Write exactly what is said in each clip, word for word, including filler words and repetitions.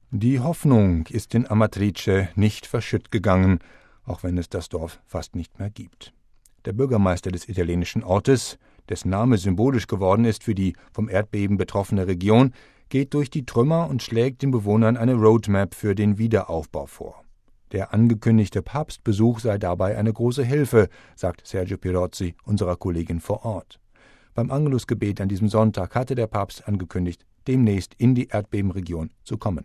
Die Hoffnung ist in Amatrice nicht verschütt gegangen, auch wenn es das Dorf fast nicht mehr gibt. Der Bürgermeister des italienischen Ortes, dessen Name symbolisch geworden ist für die vom Erdbeben betroffene Region, geht durch die Trümmer und schlägt den Bewohnern eine Roadmap für den Wiederaufbau vor. Der angekündigte Papstbesuch sei dabei eine große Hilfe, sagt Sergio Pirozzi, unserer Kollegin vor Ort. Beim Angelusgebet an diesem Sonntag hatte der Papst angekündigt, demnächst in die Erdbebenregion zu kommen.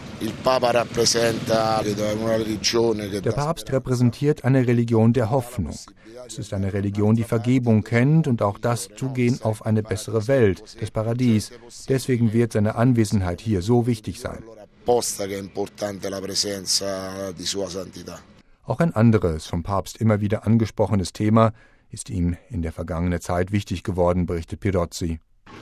Der Papst repräsentiert eine Religion der Hoffnung. Es ist eine Religion, die Vergebung kennt und auch das Zugehen auf eine bessere Welt, das Paradies. Deswegen wird seine Anwesenheit hier so wichtig sein. Auch ein anderes, vom Papst immer wieder angesprochenes Thema ist ihm in der vergangenen Zeit wichtig geworden, berichtet Pirozzi.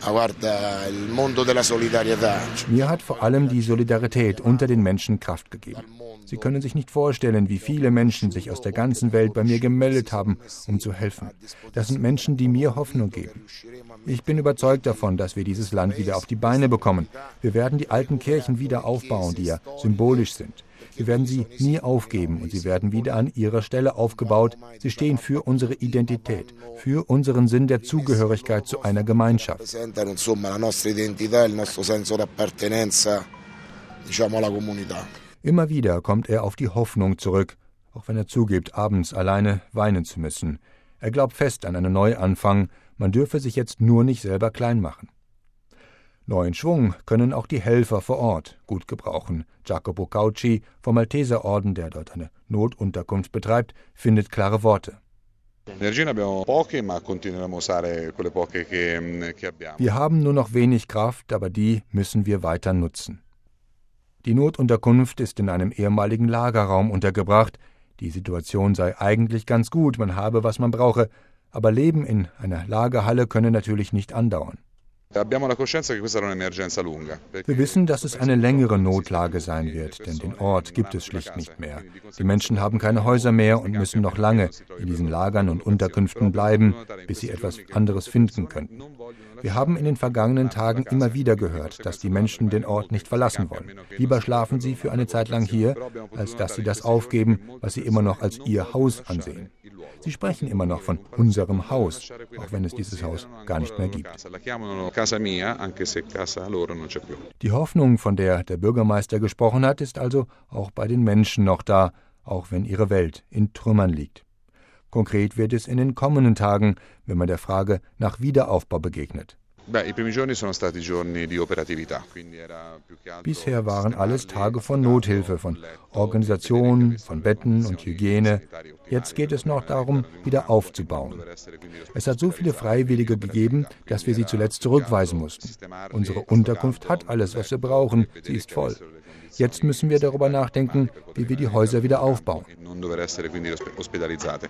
Mir hat vor allem die Solidarität unter den Menschen Kraft gegeben. Sie können sich nicht vorstellen, wie viele Menschen sich aus der ganzen Welt bei mir gemeldet haben, um zu helfen. Das sind Menschen, die mir Hoffnung geben. Ich bin überzeugt davon, dass wir dieses Land wieder auf die Beine bekommen. Wir werden die alten Kirchen wieder aufbauen, die ja symbolisch sind. Wir werden sie nie aufgeben und sie werden wieder an ihrer Stelle aufgebaut. Sie stehen für unsere Identität, für unseren Sinn der Zugehörigkeit zu einer Gemeinschaft. Immer wieder kommt er auf die Hoffnung zurück, auch wenn er zugibt, abends alleine weinen zu müssen. Er glaubt fest an einen Neuanfang, man dürfe sich jetzt nur nicht selber klein machen. Neuen Schwung können auch die Helfer vor Ort gut gebrauchen. Jacopo Cauci vom Malteserorden, der dort eine Notunterkunft betreibt, findet klare Worte. Wir haben nur noch wenig Kraft, aber die müssen wir weiter nutzen. Die Notunterkunft ist in einem ehemaligen Lagerraum untergebracht. Die Situation sei eigentlich ganz gut, man habe, was man brauche, aber Leben in einer Lagerhalle könne natürlich nicht andauern. Wir wissen, dass es eine längere Notlage sein wird, denn den Ort gibt es schlicht nicht mehr. Die Menschen haben keine Häuser mehr und müssen noch lange in diesen Lagern und Unterkünften bleiben, bis sie etwas anderes finden könnten. Wir haben in den vergangenen Tagen immer wieder gehört, dass die Menschen den Ort nicht verlassen wollen. Lieber schlafen sie für eine Zeit lang hier, als dass sie das aufgeben, was sie immer noch als ihr Haus ansehen. Sie sprechen immer noch von unserem Haus, auch wenn es dieses Haus gar nicht mehr gibt. Die Hoffnung, von der der Bürgermeister gesprochen hat, ist also auch bei den Menschen noch da, auch wenn ihre Welt in Trümmern liegt. Konkret wird es in den kommenden Tagen, wenn man der Frage nach Wiederaufbau begegnet. Bisher waren alles Tage von Nothilfe, von Organisation, von Betten und Hygiene. Jetzt geht es noch darum, wieder aufzubauen. Es hat so viele Freiwillige gegeben, dass wir sie zuletzt zurückweisen mussten. Unsere Unterkunft hat alles, was wir brauchen. Sie ist voll. Jetzt müssen wir darüber nachdenken, wie wir die Häuser wieder aufbauen.